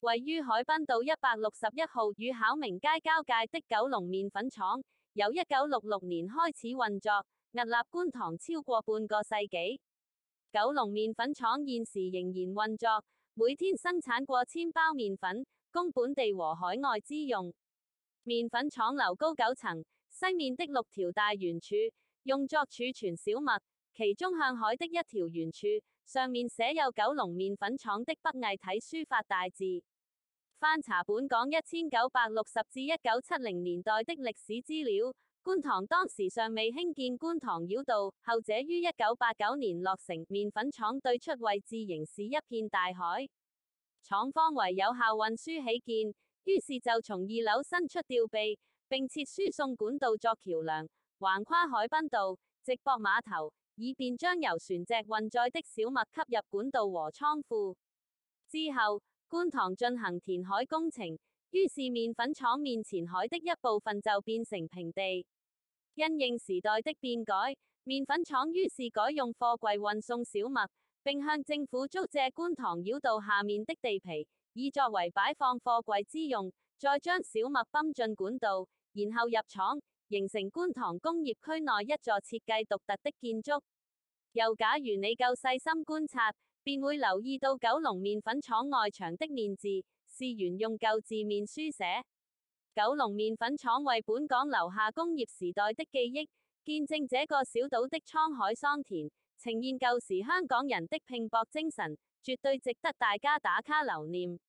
位於海濱道161號與考明街交界的九龍麵粉廠，由1966年開始運作，屹立觀塘超過半個世紀。九龍麵粉廠現時仍然運作，每天生產過千包麵粉，供本地和海外之用。麵粉廠樓高9層，西面的6條大圓柱用作儲存小麥，其中向海的一條圓柱上面寫有九龍麵粉廠的北魏體書法大字。翻查本港1960至1970年代的歷史資料，觀塘當時尚未興建觀塘繞道，後者於1989年落成。麵粉廠對出位置仍是一片大海，廠方為有效運輸起見，於是就從2樓伸出吊臂，並設輸送管道作橋梁，橫跨海濱道，直駁碼頭，以便將由船隻運載的小麥吸入管道和倉庫。之後，觀塘進行填海工程，於是麵粉廠面前海的一部分就變成平地。因應時代的變改，麵粉廠於是改用貨櫃運送小麥，並向政府租借觀塘繞道下面的地皮，以作為擺放貨櫃之用，再將小麥泵進管道，然後入廠，形成觀塘工業區內一座設計獨特的建築。又假如你夠細心觀察，便會留意到九龍麵粉廠外牆的面字，是沿用舊字面書寫。九龍麵粉廠為本港留下工業時代的記憶，見證這個小島的滄海桑田，呈現舊時香港人的拼搏精神，絕對值得大家打卡留念。